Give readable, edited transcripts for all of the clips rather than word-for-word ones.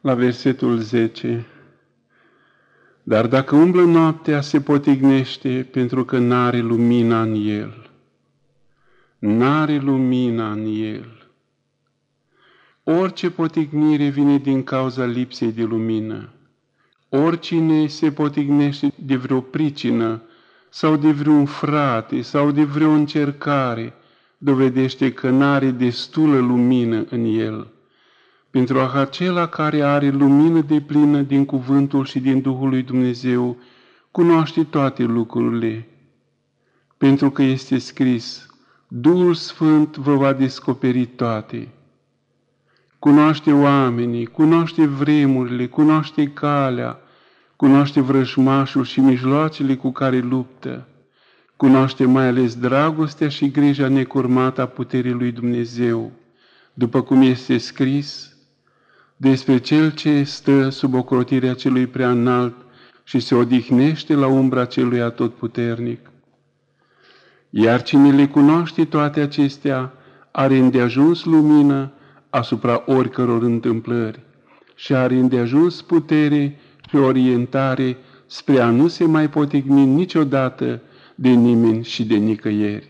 la versetul 10. Dar dacă umblă noaptea, se potignește, pentru că n-are lumina în el. N-are lumina în el. Orice potignire vine din cauza lipsei de lumină. Oricine se potignește de vreo pricină sau de vreun frate sau de vreo încercare, dovedește că n-are destulă lumină în el. Pentru acela care are lumină deplină din cuvântul și din Duhul lui Dumnezeu, cunoaște toate lucrurile. Pentru că este scris, Duhul Sfânt vă va descoperi toate. Cunoaște oamenii, cunoaște vremurile, cunoaște calea, cunoaște vrăjmașul și mijloacele cu care luptă. Cunoaște mai ales dragostea și grija necurmată a puterii lui Dumnezeu, după cum este scris, despre cel ce stă sub ocrotirea celui prea înalt și se odihnește la umbra celui atotputernic. Iar cine le cunoaște toate acestea are îndeajuns lumină asupra oricăror întâmplări și are îndeajuns putere și orientare spre a nu se mai potigni niciodată de nimeni și de nicăieri.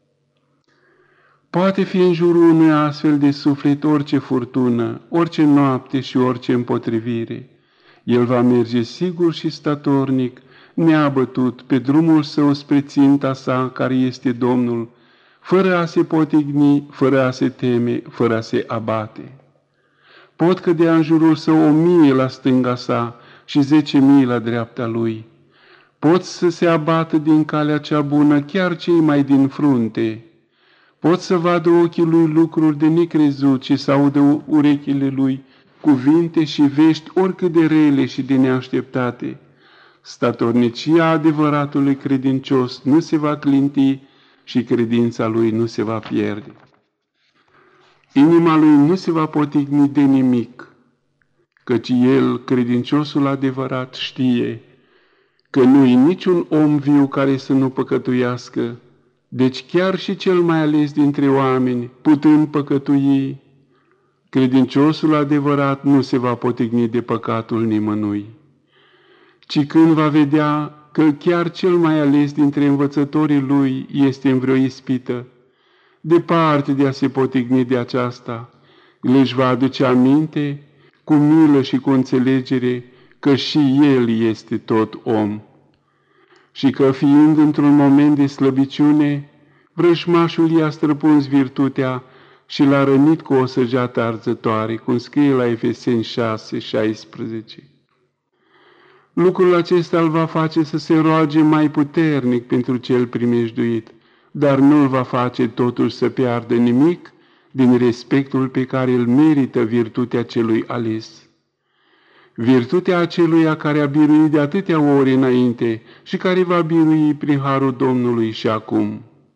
Poate fi în jurul unui astfel de suflet orice furtună, orice noapte și orice împotrivire. El va merge sigur și statornic, neabătut, pe drumul său spre ținta sa, care este Domnul, fără a se potigni, fără a se teme, fără a se abate. Pot cădea în jurul său 1000 la stânga sa și 10.000 la dreapta lui. Pot să se abată din calea cea bună chiar cei mai din frunte. Pot să vadă ochii lui lucruri de necrezut și să audă urechile lui cuvinte și vești oricât de rele și de neașteptate. Statornicia adevăratului credincios nu se va clinti și credința lui nu se va pierde. Inima lui nu se va potigni de nimic, căci el, credinciosul adevărat, știe că nu-i niciun om viu care să nu păcătuiască, deci chiar și cel mai ales dintre oameni, putând păcătui, credinciosul adevărat nu se va potigni de păcatul nimănui, ci când va vedea că chiar cel mai ales dintre învățătorii lui este în vreo ispită, departe de a se potigni de aceasta, își va aduce aminte cu milă și cu înțelegere că și el este tot om și că fiind într-un moment de slăbiciune, vrăjmașul i-a străpuns virtutea și l-a rănit cu o săgeată arzătoare, cum scrie la Efeseni 6:16. Lucrul acesta îl va face să se roage mai puternic pentru cel primejduit, dar nu îl va face totuși să piardă nimic din respectul pe care îl merită virtutea celui ales. Virtutea aceluia care a biruit de atâtea ori înainte și care va birui prin harul Domnului și acum.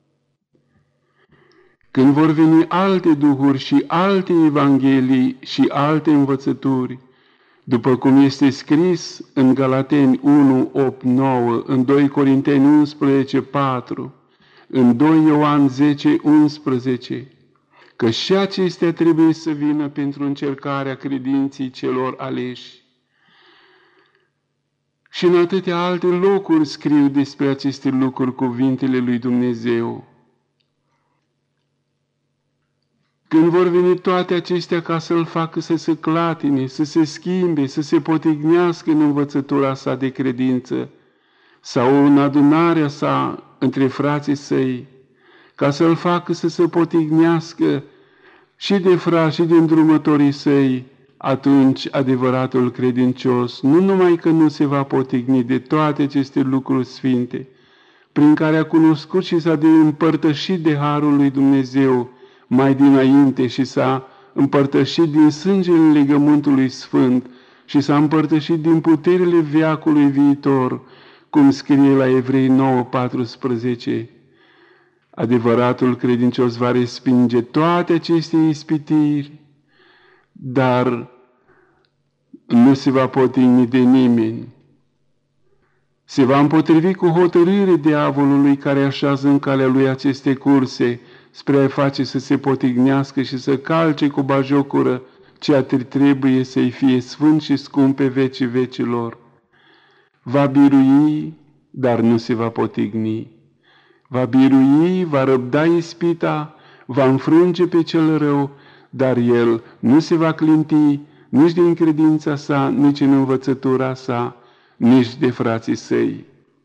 Când vor veni alte duhuri și alte evanghelii și alte învățături, după cum este scris în Galateni 1:8-9, în 2 Corinteni 11:4, în 2 Ioan 10:11, că și acestea trebuie să vină pentru încercarea credinței celor aleși. Și în atâtea alte locuri scriu despre aceste lucruri cuvintele lui Dumnezeu. Când vor veni toate acestea ca să-l facă să se clatine, să se schimbe, să se potignească în învățătura sa de credință sau în adunarea sa între frații săi, ca să-l facă să se potignească și de frați și de îndrumătorii săi, atunci adevăratul credincios nu numai că nu se va potigni de toate aceste lucruri sfinte, prin care a cunoscut și s-a împărtășit de harul lui Dumnezeu mai dinainte și s-a împărtășit din sângele legământului sfânt și s-a împărtășit din puterile veacului viitor, cum scrie la Evrei 9:14. Adevăratul credincios va respinge toate aceste ispitiri, dar nu se va potigni de nimeni. Se va împotrivi cu hotărâre diavolului care așează în calea lui aceste curse spre a face să se potignească și să calce cu bagiocură ceea ce trebuie să-i fie sfânt și scump pe vecii vecilor. Va birui, dar nu se va potigni. Va birui, va răbda ispita, va înfrânge pe cel rău, dar el nu se va clinti nici din credința sa, nici în învățătura sa, nici de frații săi.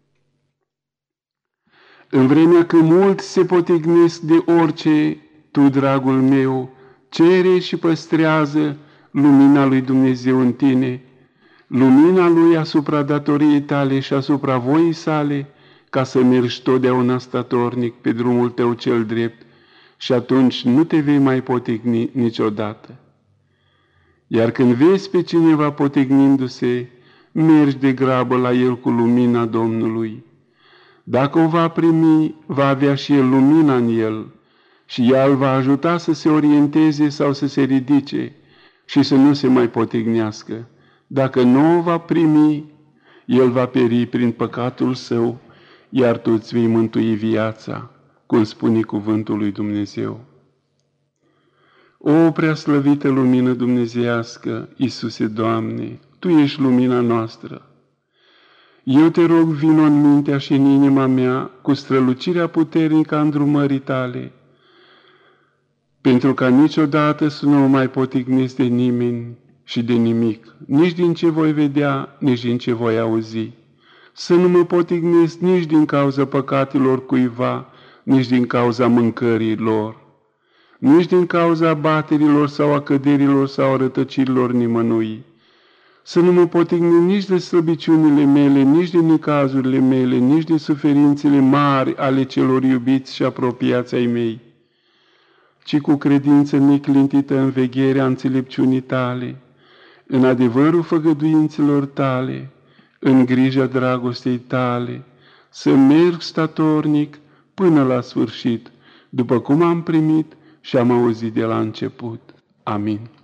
În vremea când mulți se potignesc de orice, tu, dragul meu, cere și păstrează lumina lui Dumnezeu în tine, lumina lui asupra datoriei tale și asupra voii sale, ca să mergi totdeauna statornic pe drumul tău cel drept și atunci nu te vei mai potigni niciodată. Iar când vezi pe cineva potignindu-se, mergi de grabă la el cu lumina Domnului. Dacă o va primi, va avea și el lumina în el și ea îl va ajuta să se orienteze sau să se ridice și să nu se mai potignească. Dacă nu o va primi, el va peri prin păcatul său, iar tu îți vei mântui viața, cum spune cuvântul lui Dumnezeu. O preaslăvită lumină dumnezeiască, Iisuse, Doamne, Tu ești lumina noastră. Eu te rog, vino în mintea și în inima mea cu strălucirea puternică a îndrumării Tale, pentru ca niciodată să nu mă mai potignesc de nimeni și de nimic, nici din ce voi vedea, nici din ce voi auzi. Să nu mă potignesc nici din cauza păcatelor cuiva, nici din cauza mâncării lor, nici din cauza baterilor sau a căderilor sau a rătăcirilor nimănui. Să nu mă potignesc nici de slăbiciunile mele, nici de necazurile mele, nici de suferințele mari ale celor iubiți și apropiați ai mei, ci cu credință neclintită în vegherea înțelepciunii Tale, în adevărul făgăduințelor Tale, în grija dragostei Tale, să merg statornic până la sfârșit, după cum am primit și am auzit de la început. Amin.